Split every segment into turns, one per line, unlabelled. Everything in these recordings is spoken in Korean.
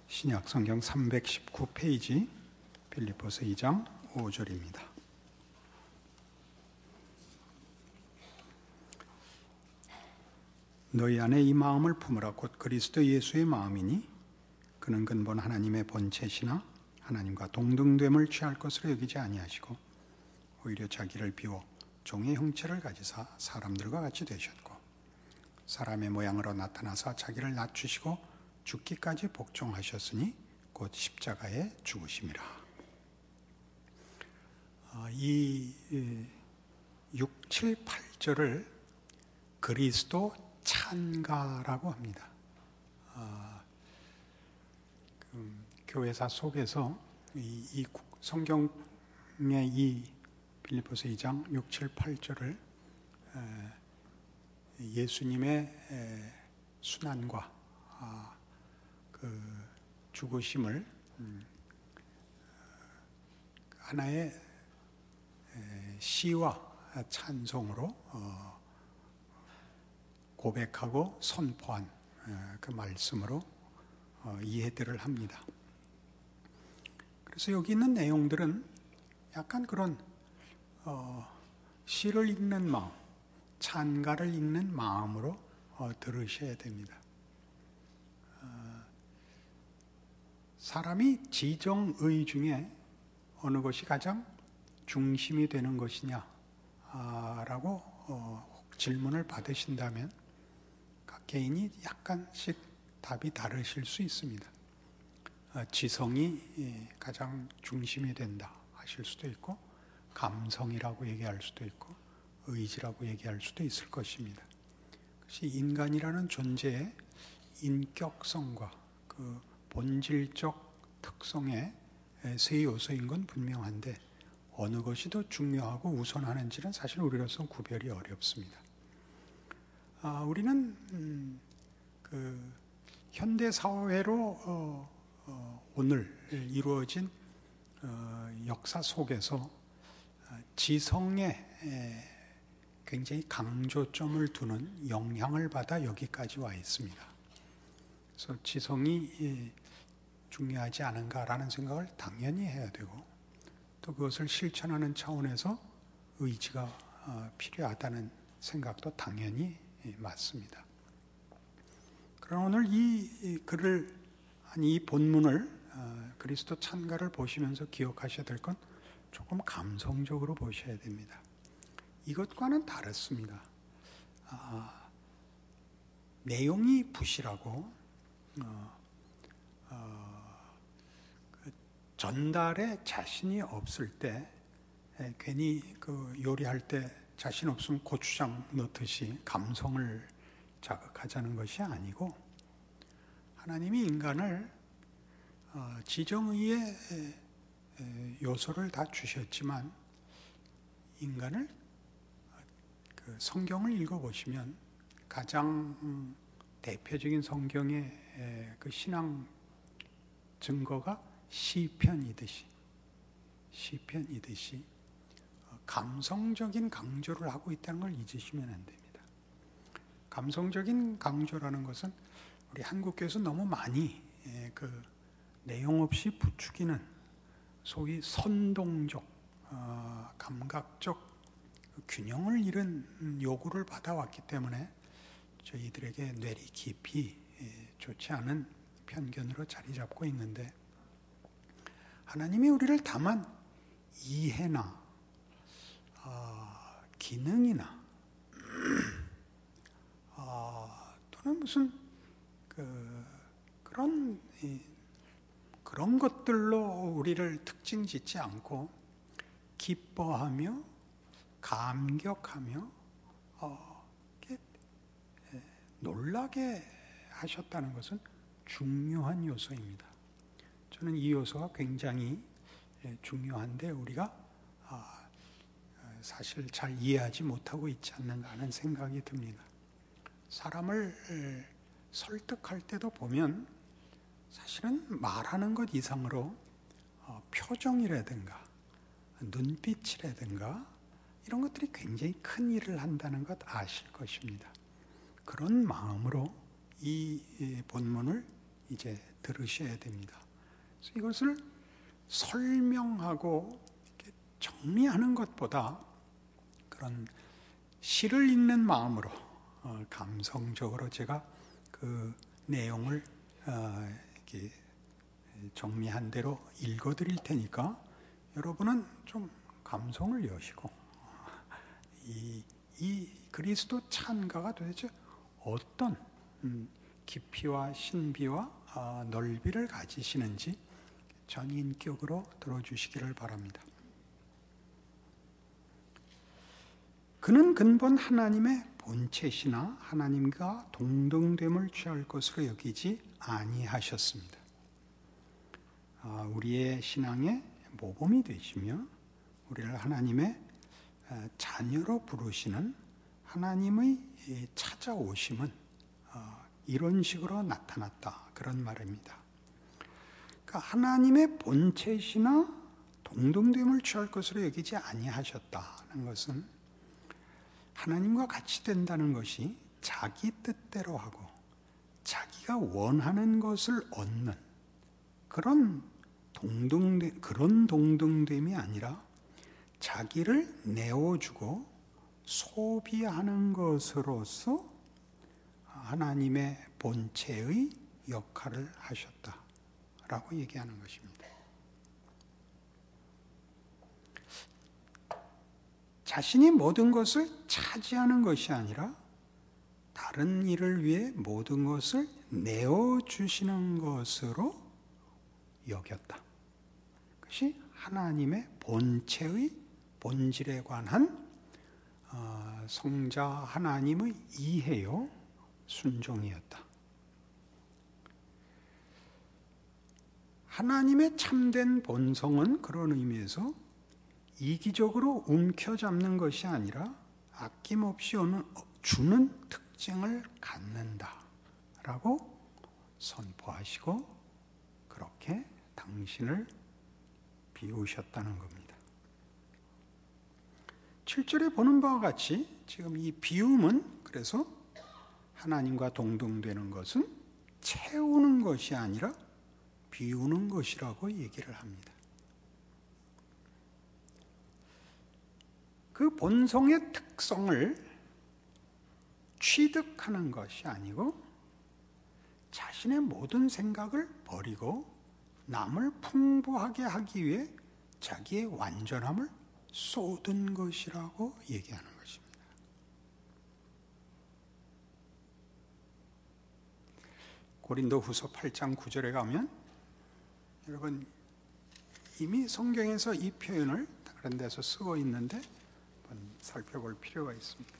신약 성경 319페이지 빌립보서 2장 5절입니다. 너희 안에 이 마음을 품으라. 곧 그리스도 예수의 마음이니 그는 근본 하나님의 본체시나 하나님과 동등됨을 취할 것으로 여기지 아니하시고 오히려 자기를 비워 종의 형체를 가지사 사람들과 같이 되셨고 사람의 모양으로 나타나사 자기를 낮추시고 죽기까지 복종하셨으니 곧 십자가에 죽으심이라. 이 6, 7, 8절을 그리스도 찬가라고 합니다. 교회사 속에서 이 성경의 이 빌립보서 2장 6, 7, 8절을 예수님의 순환과 그 죽으심을 하나의 시와 찬송으로 고백하고 선포한 그 말씀으로 이해들을 합니다. 그래서 여기 있는 내용들은 약간 그런 시를 읽는 마음, 찬가를 읽는 마음으로 들으셔야 됩니다. 사람이 지정의 중에 어느 것이 가장 중심이 되는 것이냐 라고 질문을 받으신다면 각 개인이 약간씩 답이 다르실 수 있습니다. 지성이 가장 중심이 된다 하실 수도 있고 감성이라고 얘기할 수도 있고 의지라고 얘기할 수도 있을 것입니다. 그것이 인간이라는 존재의 인격성과 그 본질적 특성의 세 요소인 건 분명한데 어느 것이 더 중요하고 우선하는지는 사실 우리로서 구별이 어렵습니다. 우리는 그 현대 사회로 오늘 이루어진 역사 속에서 지성에 굉장히 강조점을 두는 영향을 받아 여기까지 와 있습니다. 그래서 지성이 중요하지 않은가라는 생각을 당연히 해야 되고 또 그것을 실천하는 차원에서 의지가 필요하다는 생각도 당연히 맞습니다. 그러나 오늘 이 글을, 아니 이 본문을 그리스도 찬가를 보시면서 기억하셔야 될 건 조금 감성적으로 보셔야 됩니다. 이것과는 다릅니다. 내용이 부실하고 전달에 자신이 없을 때 괜히 그 요리할 때 자신 없으면 고추장 넣듯이 감성을 자극하자는 것이 아니고 하나님이 인간을 지정의의 요소를 다 주셨지만 인간을 그 성경을 읽어보시면 가장 대표적인 성경의 그 신앙 증거가 시편이듯이 감성적인 강조를 하고 있다는 걸 잊으시면 안 됩니다. 감성적인 강조라는 것은 우리 한국교회에서 너무 많이 그 내용 없이 부추기는 소위 선동적, 감각적 균형을 잃은 요구를 받아왔기 때문에 저희들에게 뇌리 깊이 좋지 않은 편견으로 자리 잡고 있는데 하나님이 우리를 다만 이해나 기능이나 또는 무슨 그런 것들로 우리를 특징 짓지 않고 기뻐하며 감격하며 놀라게 하셨다는 것은 중요한 요소입니다. 저는 이 요소가 굉장히 중요한데 우리가 사실 잘 이해하지 못하고 있지 않는가 하는 생각이 듭니다. 사람을 설득할 때도 보면 사실은 말하는 것 이상으로 표정이라든가 눈빛이라든가 이런 것들이 굉장히 큰 일을 한다는 것 아실 것입니다. 그런 마음으로 이 본문을 이제 들으셔야 됩니다. 그래서 이것을 설명하고 정리하는 것보다 그런 시를 읽는 마음으로 감성적으로 제가 그 내용을 이렇게 정리한 대로 읽어드릴 테니까 여러분은 좀 감성을 여시고 이 그리스도 찬가가 도대체 어떤 깊이와 신비와 넓이를 가지시는지 전인격으로 들어주시기를 바랍니다. 그는 근본 하나님의 본체시나 하나님과 동등됨을 취할 것으로 여기지 아니하셨습니다. 우리의 신앙의 모범이 되시며 우리를 하나님의 자녀로 부르시는 하나님의 찾아오심은 이런 식으로 나타났다, 그런 말입니다. 그러니까 하나님의 본체시나 동등됨을 취할 것으로 여기지 아니하셨다는 것은 하나님과 같이 된다는 것이 자기 뜻대로 하고 자기가 원하는 것을 얻는 그런 동등됨이 아니라 자기를 내어주고 소비하는 것으로서 하나님의 본체의 역할을 하셨다라고 얘기하는 것입니다. 자신이 모든 것을 차지하는 것이 아니라 다른 일을 위해 모든 것을 내어주시는 것으로 여겼다. 그것이 하나님의 본체의 본질에 관한 성자 하나님의 이해요, 순종이었다. 하나님의 참된 본성은 그런 의미에서 이기적으로 움켜잡는 것이 아니라 아낌없이 주는 특징을 갖는다라고 선포하시고 그렇게 당신을 비우셨다는 겁니다. 7절에 보는 바와 같이 지금 이 비움은 그래서 하나님과 동등되는 것은 채우는 것이 아니라 비우는 것이라고 얘기를 합니다. 그 본성의 특성을 취득하는 것이 아니고 자신의 모든 생각을 버리고 남을 풍부하게 하기 위해 자기의 완전함을 쏟은 것이라고 얘기하는 것입니다. 고린도후서 8장 9절에 가면 여러분 이미 성경에서 이 표현을 다른 데서 쓰고 있는데 살펴볼 필요가 있습니다.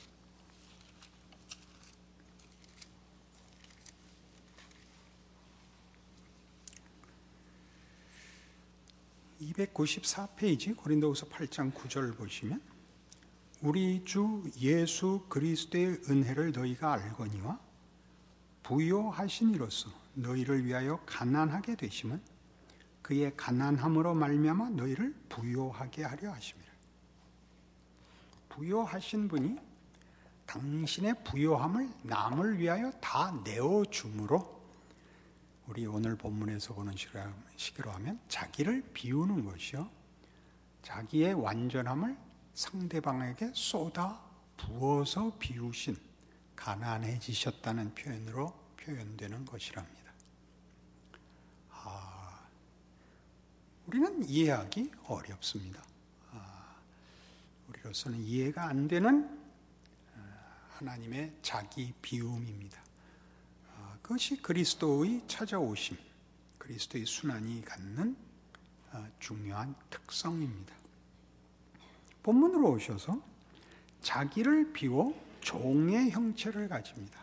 (294페이지) 고린도후서 8장 9절 보시면 우리 주 예수 그리스도의 은혜를 너희가 알거니와 부요하신 이로써 너희를 위하여 가난하게 되심은 그의 가난함으로 말미암아 너희를 부요하게 하려 하심이라. 부요하신 분이 당신의 부요함을 남을 위하여 다 내어줌으로 우리 오늘 본문에서 보는 식으로 하면 자기를 비우는 것이요 자기의 완전함을 상대방에게 쏟아 부어서 비우신 가난해지셨다는 표현으로 표현되는 것이랍니다. 우리는 이해하기 어렵습니다. 우리로서는 이해가 안 되는 하나님의 자기 비움입니다. 그것이 그리스도의 찾아오심, 그리스도의 순환이 갖는 중요한 특성입니다. 본문으로 오셔서 자기를 비워 종의 형체를 가집니다.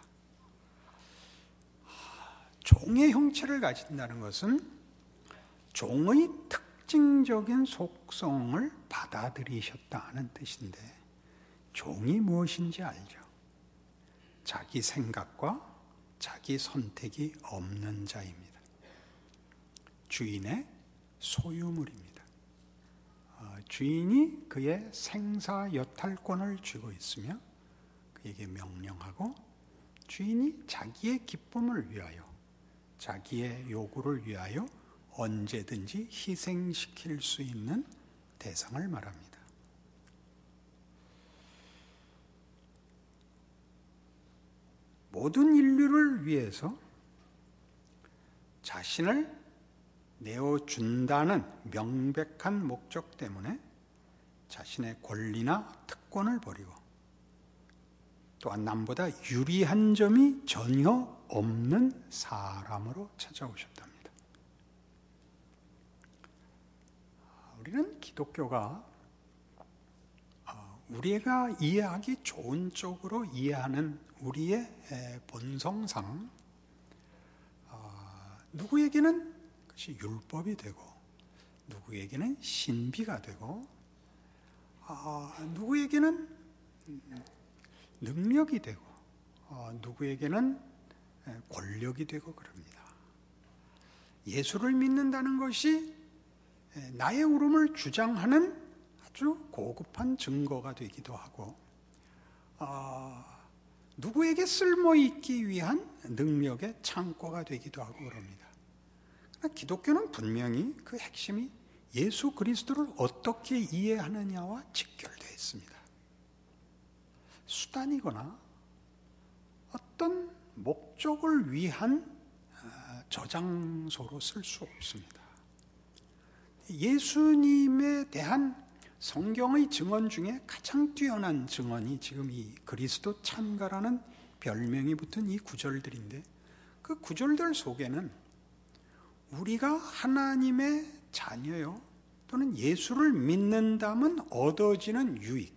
종의 형체를 가진다는 것은 종의 특징적인 속성을 받아들이셨다는 뜻인데 종이 무엇인지 알죠? 자기 생각과 자기 선택이 없는 자입니다. 주인의 소유물입니다. 주인이 그의 생사여탈권을 쥐고 있으며 그에게 명령하고 주인이 자기의 기쁨을 위하여 자기의 요구를 위하여 언제든지 희생시킬 수 있는 대상을 말합니다. 모든 인류를 위해서 자신을 내어준다는 명백한 목적 때문에 자신의 권리나 특권을 버리고 또한 남보다 유리한 점이 전혀 없는 사람으로 찾아오셨답니다. 우리는 기독교가 우리가 이해하기 좋은 쪽으로 이해하는 우리의 본성상 누구에게는 그것이 율법이 되고 누구에게는 신비가 되고 누구에게는 능력이 되고 누구에게는 권력이 되고 그럽니다. 예수를 믿는다는 것이 나의 울음을 주장하는 아주 고급한 증거가 되기도 하고 누구에게 쓸모있기 위한 능력의 창고가 되기도 하고 그럽니다. 그러나 기독교는 분명히 그 핵심이 예수 그리스도를 어떻게 이해하느냐와 직결되어 있습니다. 수단이거나 어떤 목적을 위한 저장소로 쓸 수 없습니다. 예수님에 대한 성경의 증언 중에 가장 뛰어난 증언이 지금 이 그리스도 찬가라는 별명이 붙은 이 구절들인데, 그 구절들 속에는 우리가 하나님의 자녀요 또는 예수를 믿는다면 얻어지는 유익,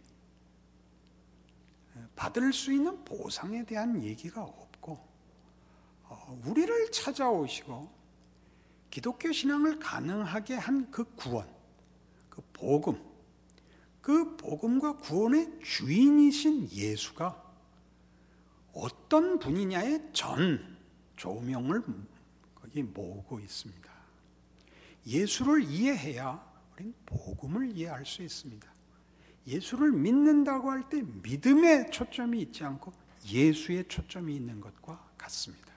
받을 수 있는 보상에 대한 얘기가 없고, 우리를 찾아오시고 기독교 신앙을 가능하게 한 그 구원, 그 복음, 그 복음과 구원의 주인이신 예수가 어떤 분이냐의 전 조명을 거기 모으고 있습니다. 예수를 이해해야 우리는 복음을 이해할 수 있습니다. 예수를 믿는다고 할 때 믿음에 초점이 있지 않고 예수에 초점이 있는 것과 같습니다.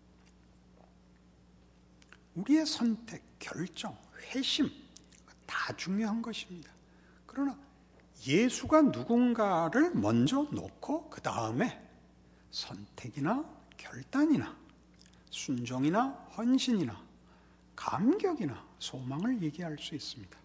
우리의 선택, 결정, 회심 다 중요한 것입니다. 그러나 예수가 누군가를 먼저 놓고 그 다음에 선택이나 결단이나 순종이나 헌신이나 감격이나 소망을 얘기할 수 있습니다.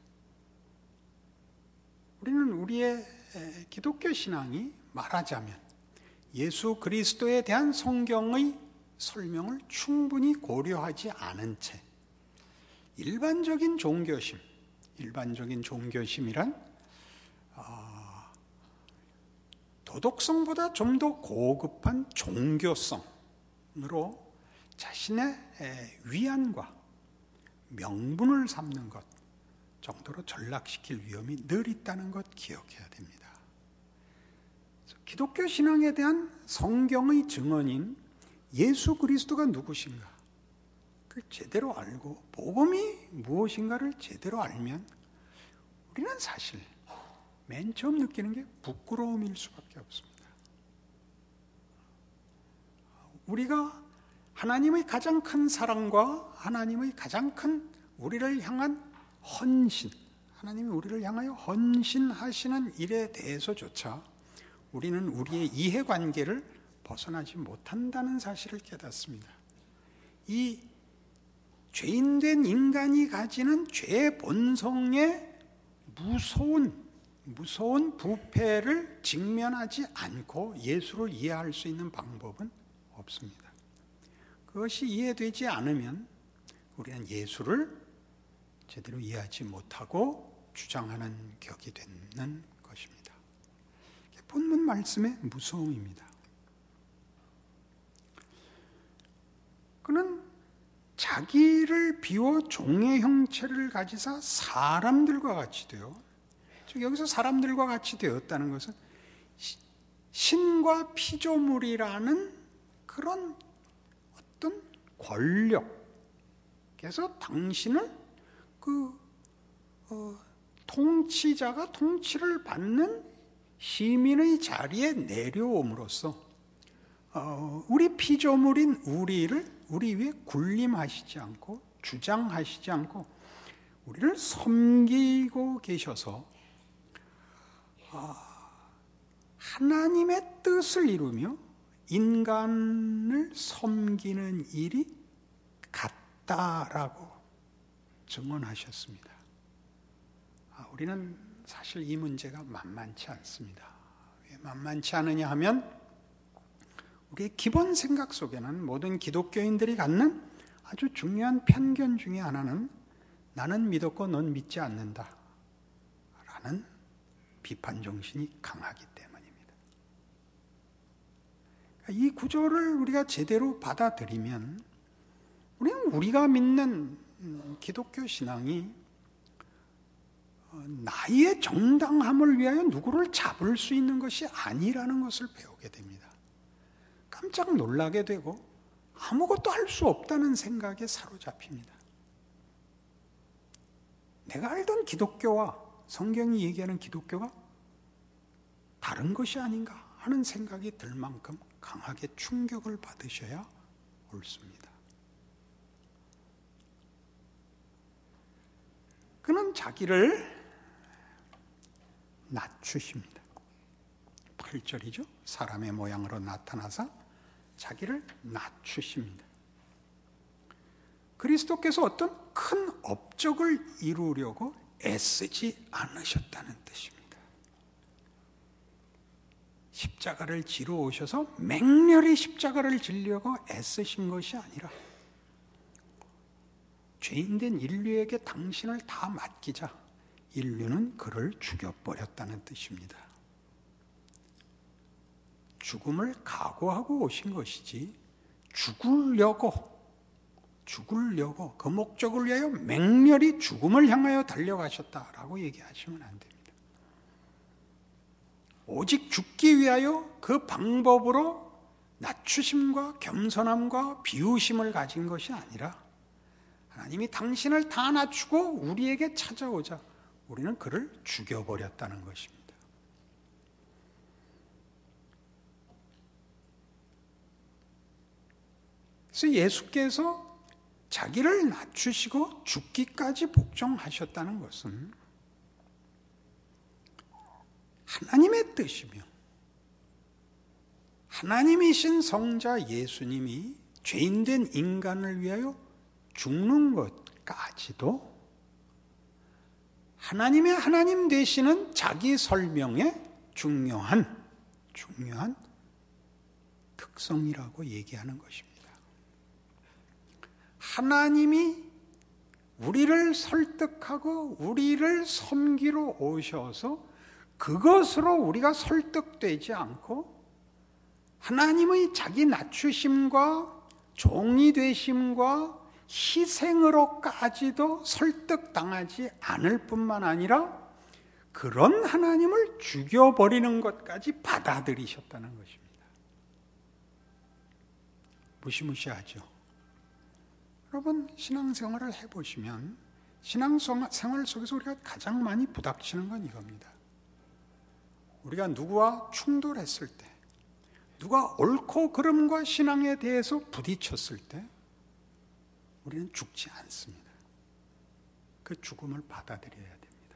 우리는 우리의 기독교 신앙이 말하자면 예수 그리스도에 대한 성경의 설명을 충분히 고려하지 않은 채 일반적인 종교심이란 도덕성보다 좀 더 고급한 종교성으로 자신의 위안과 명분을 삼는 것 정도로 전락시킬 위험이 늘 있다는 것 기억해야 됩니다. 기독교 신앙에 대한 성경의 증언인 예수 그리스도가 누구신가, 그걸 제대로 알고 복음이 무엇인가를 제대로 알면 우리는 사실 맨 처음 느끼는 게 부끄러움일 수밖에 없습니다. 우리가 하나님의 가장 큰 사랑과 하나님의 가장 큰 우리를 향한 헌신, 하나님이 우리를 향하여 헌신하시는 일에 대해서조차 우리는 우리의 이해관계를 벗어나지 못한다는 사실을 깨닫습니다. 이 죄인된 인간이 가지는 죄의 본성의 무서운 부패를 직면하지 않고 예수를 이해할 수 있는 방법은 없습니다. 그것이 이해되지 않으면 우리는 예수를 제대로 이해하지 못하고 주장하는 격이 되는 것입니다. 본문 말씀의 무서움입니다. 그는 자기를 비워 종의 형체를 가지사 사람들과 같이 되어, 즉 여기서 사람들과 같이 되었다는 것은 신과 피조물이라는 그런 어떤 권력에서 당신을 통치자가 통치를 받는 시민의 자리에 내려옴으로써 우리 피조물인 우리를 우리 위에 군림하시지 않고 주장하시지 않고 우리를 섬기고 계셔서 하나님의 뜻을 이루며 인간을 섬기는 일이 같다라고 증언하셨습니다. 우리는 사실 이 문제가 만만치 않습니다. 왜 만만치 않으냐 하면 우리의 기본 생각 속에는 모든 기독교인들이 갖는 아주 중요한 편견 중에 하나는 나는 믿었고 넌 믿지 않는다 라는 비판 정신이 강하기 때문입니다. 이 구조를 우리가 제대로 받아들이면 우리는 우리가 믿는 기독교 신앙이 나의 정당함을 위하여 누구를 잡을 수 있는 것이 아니라는 것을 배우게 됩니다. 깜짝 놀라게 되고 아무것도 할 수 없다는 생각에 사로잡힙니다. 내가 알던 기독교와 성경이 얘기하는 기독교가 다른 것이 아닌가 하는 생각이 들 만큼 강하게 충격을 받으셔야 옳습니다. 그는 자기를 낮추십니다. 8절이죠. 사람의 모양으로 나타나서 자기를 낮추십니다. 그리스도께서 어떤 큰 업적을 이루려고 애쓰지 않으셨다는 뜻입니다. 십자가를 지러 오셔서 맹렬히 십자가를 지려고 애쓰신 것이 아니라 죄인된 인류에게 당신을 다 맡기자 인류는 그를 죽여버렸다는 뜻입니다. 죽음을 각오하고 오신 것이지 죽으려고 그 목적을 위하여 맹렬히 죽음을 향하여 달려가셨다라고 얘기하시면 안 됩니다. 오직 죽기 위하여 그 방법으로 낮추심과 겸손함과 비우심을 가진 것이 아니라 하나님이 당신을 다 낮추고 우리에게 찾아오자 우리는 그를 죽여버렸다는 것입니다. 그래서 예수께서 자기를 낮추시고 죽기까지 복종하셨다는 것은 하나님의 뜻이며 하나님이신 성자 예수님이 죄인된 인간을 위하여 죽는 것까지도 하나님의 하나님 되시는 자기 설명의 중요한 특성이라고 얘기하는 것입니다. 하나님이 우리를 설득하고 우리를 섬기러 오셔서 그것으로 우리가 설득되지 않고 하나님의 자기 낮추심과 종이 되심과 희생으로까지도 설득당하지 않을 뿐만 아니라 그런 하나님을 죽여버리는 것까지 받아들이셨다는 것입니다. 무시무시하죠. 여러분 신앙생활을 해보시면 신앙생활 속에서 우리가 가장 많이 부닥치는 건 이겁니다. 우리가 누구와 충돌했을 때 누가 옳고 그름과 신앙에 대해서 부딪혔을 때 우리는 죽지 않습니다. 그 죽음을 받아들여야 됩니다.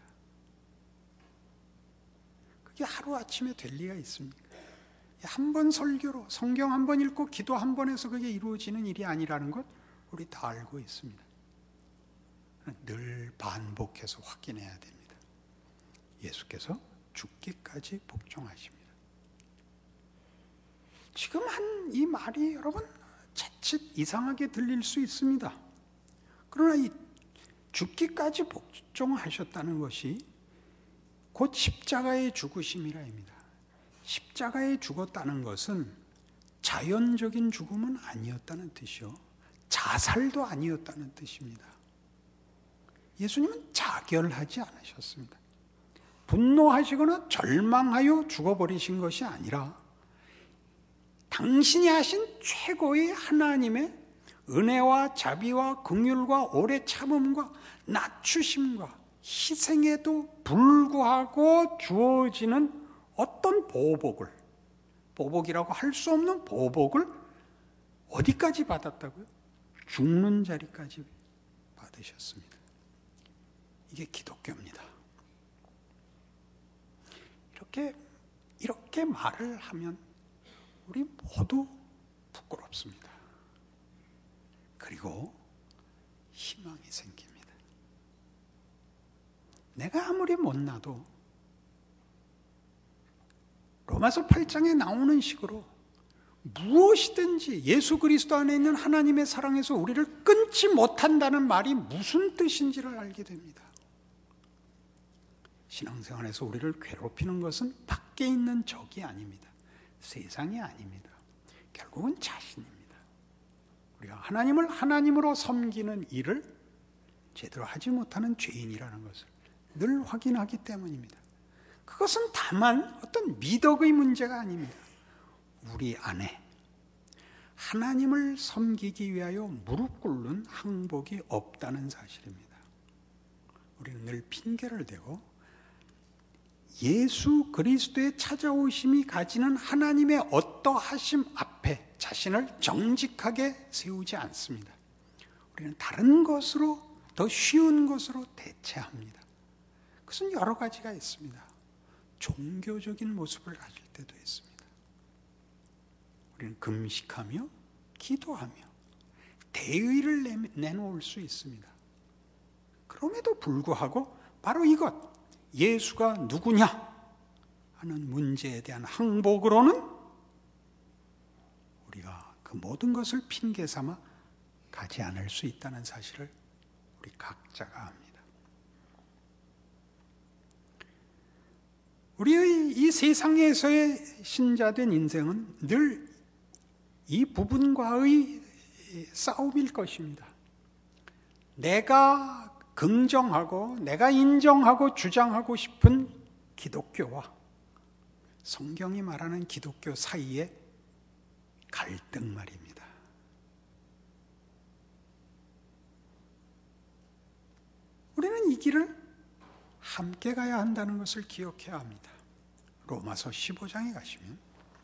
그게 하루아침에 될 리가 있습니까? 한 번 설교로 성경 한 번 읽고 기도 한 번 해서 그게 이루어지는 일이 아니라는 것 우리 다 알고 있습니다. 늘 반복해서 확인해야 됩니다. 예수께서 죽기까지 복종하십니다. 지금 한 이 말이 여러분 자칫 이상하게 들릴 수 있습니다. 그러나 이 죽기까지 복종하셨다는 것이 곧 십자가의 죽으심이라입니다. 십자가에 죽었다는 것은 자연적인 죽음은 아니었다는 뜻이요, 자살도 아니었다는 뜻입니다. 예수님은 자결하지 않으셨습니다. 분노하시거나 절망하여 죽어버리신 것이 아니라 당신이 하신 최고의 하나님의 은혜와 자비와 긍휼과 오래 참음과 낮추심과 희생에도 불구하고 주어지는 어떤 보복이라고 할 수 없는 보복을 어디까지 받았다고요? 죽는 자리까지 받으셨습니다. 이게 기독교입니다. 이렇게 말을 하면 우리 모두 부끄럽습니다. 그리고 희망이 생깁니다. 내가 아무리 못나도 로마서 8장에 나오는 식으로 무엇이든지 예수 그리스도 안에 있는 하나님의 사랑에서 우리를 끊지 못한다는 말이 무슨 뜻인지를 알게 됩니다. 신앙생활에서 우리를 괴롭히는 것은 밖에 있는 적이 아닙니다. 세상이 아닙니다. 결국은 자신입니다. 우리가 하나님을 하나님으로 섬기는 일을 제대로 하지 못하는 죄인이라는 것을 늘 확인하기 때문입니다. 그것은 다만 어떤 미덕의 문제가 아닙니다. 우리 안에 하나님을 섬기기 위하여 무릎 꿇는 항복이 없다는 사실입니다. 우리는 늘 핑계를 대고 예수 그리스도의 찾아오심이 가지는 하나님의 어떠하심 앞에 자신을 정직하게 세우지 않습니다. 우리는 다른 것으로, 더 쉬운 것으로 대체합니다. 그것은 여러 가지가 있습니다. 종교적인 모습을 가질 때도 있습니다. 우리는 금식하며 기도하며 대의를 내놓을 수 있습니다. 그럼에도 불구하고 바로 이것, 예수가 누구냐 하는 문제에 대한 항복으로는 우리가 그 모든 것을 핑계 삼아 가지 않을 수 있다는 사실을 우리 각자가 압니다. 우리의 이 세상에서의 신자된 인생은 늘 이 부분과의 싸움일 것입니다. 내가 긍정하고 내가 인정하고 주장하고 싶은 기독교와 성경이 말하는 기독교 사이의 갈등 말입니다. 우리는 이 길을 함께 가야 한다는 것을 기억해야 합니다. 로마서 15장에 가시면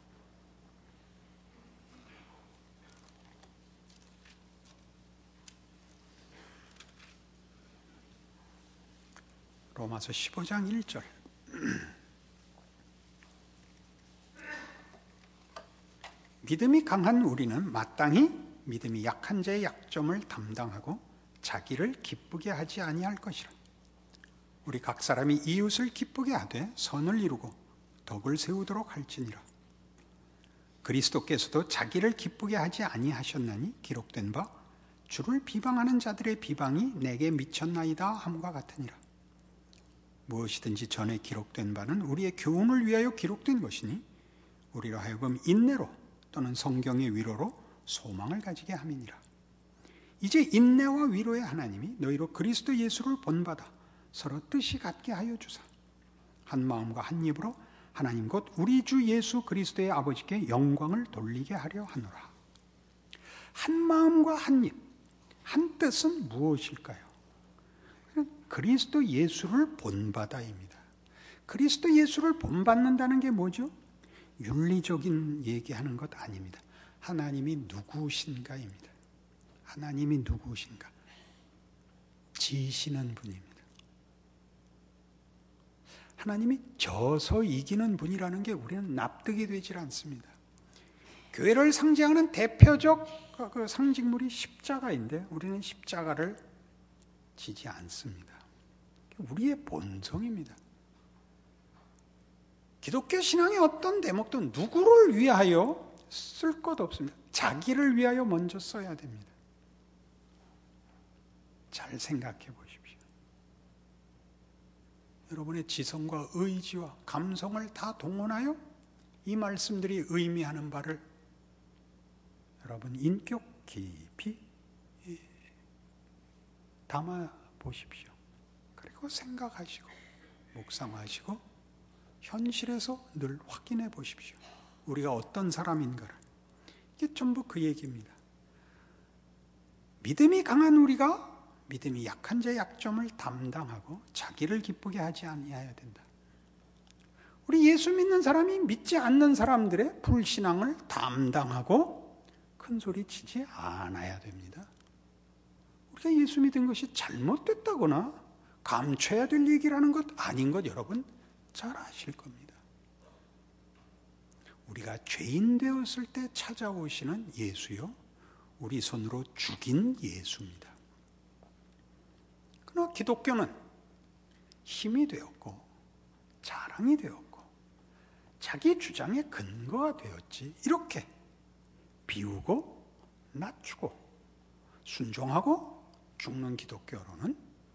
로마서 15장 1절 믿음이 강한 우리는 마땅히 믿음이 약한 자의 약점을 담당하고 자기를 기쁘게 하지 아니할 것이라. 우리 각 사람이 이웃을 기쁘게 하되 선을 이루고 덕을 세우도록 할지니라. 그리스도께서도 자기를 기쁘게 하지 아니하셨나니 기록된 바 주를 비방하는 자들의 비방이 내게 미쳤나이다 함과 같으니라. 무엇이든지 전에 기록된 바는 우리의 교훈을 위하여 기록된 것이니 우리로 하여금 인내로 또는 성경의 위로로 소망을 가지게 함이니라. 이제 인내와 위로의 하나님이 너희로 그리스도 예수를 본받아 서로 뜻이 같게 하여 주사 한 마음과 한 입으로 하나님 곧 우리 주 예수 그리스도의 아버지께 영광을 돌리게 하려 하노라. 한 마음과 한 입, 한 뜻은 무엇일까요? 그리스도 예수를 본받아입니다. 그리스도 예수를 본받는다는 게 뭐죠? 윤리적인 얘기하는 것 아닙니다. 하나님이 누구신가입니다. 하나님이 누구신가? 지시는 분입니다. 하나님이 져서 이기는 분이라는 게 우리는 납득이 되질 않습니다. 교회를 상징하는 대표적 그 상징물이 십자가인데 우리는 십자가를 지지 않습니다. 우리의 본성입니다. 기독교 신앙의 어떤 대목도 누구를 위하여 쓸 것 없습니다. 자기를 위하여 먼저 써야 됩니다. 잘 생각해 보십시오. 여러분의 지성과 의지와 감성을 다 동원하여 이 말씀들이 의미하는 바를 여러분 인격 깊이 담아 보십시오. 그리고 생각하시고 묵상하시고 현실에서 늘 확인해 보십시오. 우리가 어떤 사람인가를. 이게 전부 그 얘기입니다. 믿음이 강한 우리가 믿음이 약한 자의 약점을 담당하고 자기를 기쁘게 하지 아니해야 된다. 우리 예수 믿는 사람이 믿지 않는 사람들의 불신앙을 담당하고 큰 소리 치지 않아야 됩니다. 우리가 예수 믿은 것이 잘못됐다거나 감춰야 될 얘기라는 것 아닌 것 여러분 잘 아실 겁니다. 우리가 죄인 되었을 때 찾아오시는 예수요, 우리 손으로 죽인 예수입니다. 그러나 기독교는 힘이 되었고 자랑이 되었고 자기 주장의 근거가 되었지, 이렇게 비우고 낮추고 순종하고 죽는 기독교로는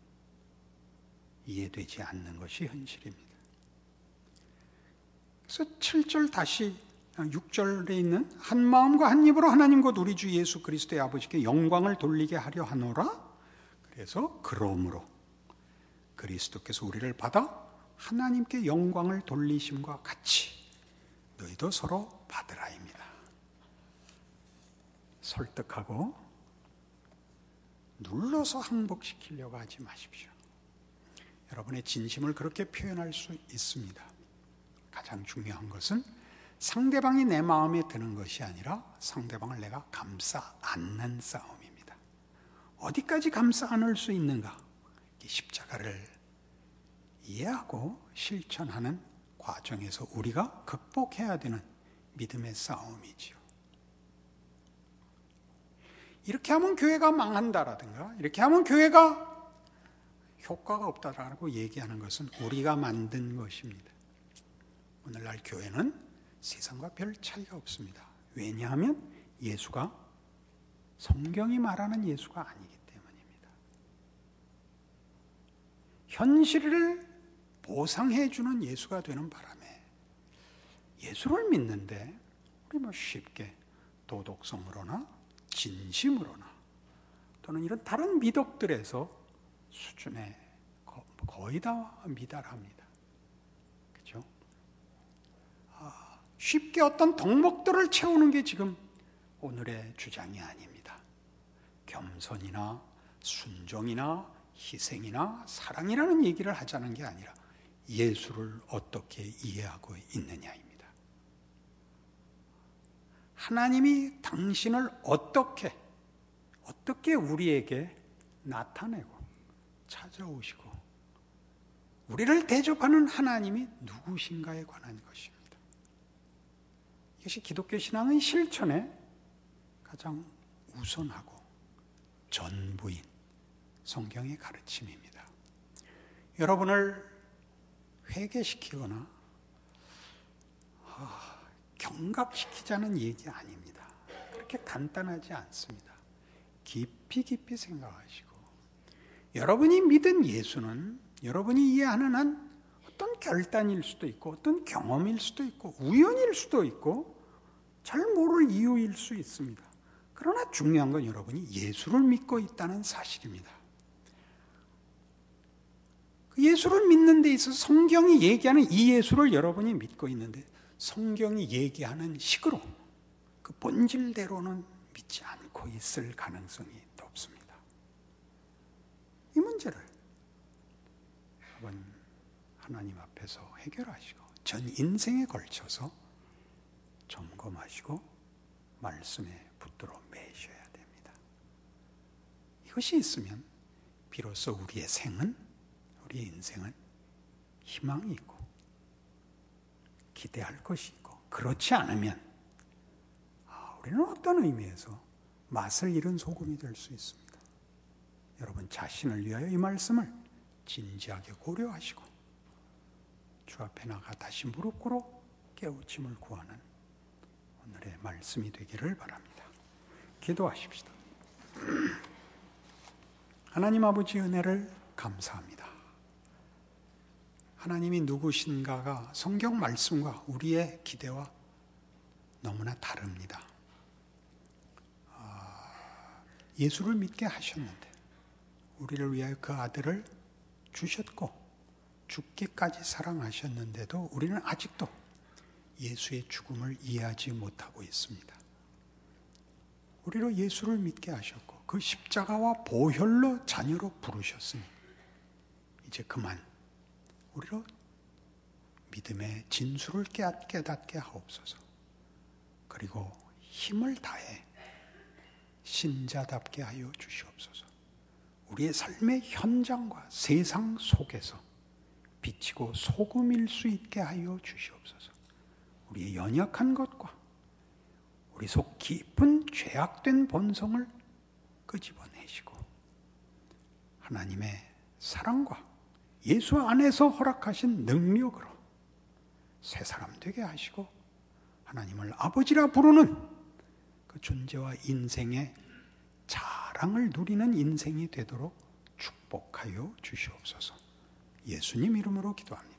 이해되지 않는 것이 현실입니다. 그래서 7절 다시 6절에 있는 한 마음과 한 입으로 하나님 곧 우리 주 예수 그리스도의 아버지께 영광을 돌리게 하려 하노라. 그래서 그러므로 그리스도께서 우리를 받아 하나님께 영광을 돌리심과 같이 너희도 서로 받으라입니다. 설득하고 눌러서 항복시키려고 하지 마십시오. 여러분의 진심을 그렇게 표현할 수 있습니다. 가장 중요한 것은 상대방이 내 마음에 드는 것이 아니라 상대방을 내가 감싸 안는 싸움입니다. 어디까지 감싸 안을 수 있는가? 십자가를 이해하고 실천하는 과정에서 우리가 극복해야 되는 믿음의 싸움이지요. 이렇게 하면 교회가 망한다라든가 이렇게 하면 교회가 효과가 없다라고 얘기하는 것은 우리가 만든 것입니다. 오늘날 교회는 세상과 별 차이가 없습니다. 왜냐하면 예수가 성경이 말하는 예수가 아니기 때문입니다. 현실을 보상해 주는 예수가 되는 바람에 예수를 믿는데 우리 쉽게 도덕성으로나 진심으로나 또는 이런 다른 미덕들에서 수준에 거의 다 미달합니다. 그렇죠? 쉽게 어떤 덕목들을 채우는 게 지금 오늘의 주장이 아닙니다. 겸손이나 순종이나 희생이나 사랑이라는 얘기를 하자는 게 아니라 예수를 어떻게 이해하고 있느냐입니다. 하나님이 당신을 어떻게 우리에게 나타내고 찾아오시고 우리를 대접하는 하나님이 누구신가에 관한 것입니다. 이것이 기독교 신앙의 실천에 가장 우선하고 전부인 성경의 가르침입니다. 여러분을 회개시키거나 경각시키자는 얘기 아닙니다. 그렇게 간단하지 않습니다. 깊이 생각하시고 여러분이 믿은 예수는 여러분이 이해하는 한 어떤 결단일 수도 있고 어떤 경험일 수도 있고 우연일 수도 있고 잘 모를 이유일 수 있습니다. 그러나 중요한 건 여러분이 예수를 믿고 있다는 사실입니다. 그 예수를 믿는 데 있어서 성경이 얘기하는 이 예수를 여러분이 믿고 있는데 성경이 얘기하는 식으로 그 본질대로는 믿지 않고 있을 가능성이 높습니다. 이 문제를 여러분 하나님 앞에서 해결하시고 전 인생에 걸쳐서 점검하시고 말씀에 붙들어 매셔야 됩니다. 이것이 있으면 비로소 우리의 인생은 희망이 있고 기대할 것이 있고 그렇지 않으면 우리는 어떤 의미에서 맛을 잃은 소금이 될 수 있습니다. 여러분 자신을 위하여 이 말씀을 진지하게 고려하시고 주 앞에 나가 다시 무릎 꿇어 깨우침을 구하는 오늘의 말씀이 되기를 바랍니다. 기도하십시다. 하나님 아버지 은혜를 감사합니다. 하나님이 누구신가가 성경 말씀과 우리의 기대와 너무나 다릅니다. 예수를 믿게 하셨는데 우리를 위하여 그 아들을 주셨고 죽기까지 사랑하셨는데도 우리는 아직도 예수의 죽음을 이해하지 못하고 있습니다. 우리로 예수를 믿게 하셨고 그 십자가와 보혈로 자녀로 부르셨으니 이제 그만 우리로 믿음의 진수를 깨닫게 하옵소서. 그리고 힘을 다해 신자답게 하여 주시옵소서. 우리의 삶의 현장과 세상 속에서 비치고 소금일 수 있게 하여 주시옵소서. 우리의 연약한 것과 우리 속 깊은 죄악된 본성을 끄집어내시고 하나님의 사랑과 예수 안에서 허락하신 능력으로 새 사람 되게 하시고 하나님을 아버지라 부르는 그 존재와 인생의 자랑을 누리는 인생이 되도록 축복하여 주시옵소서. 예수님 이름으로 기도합니다.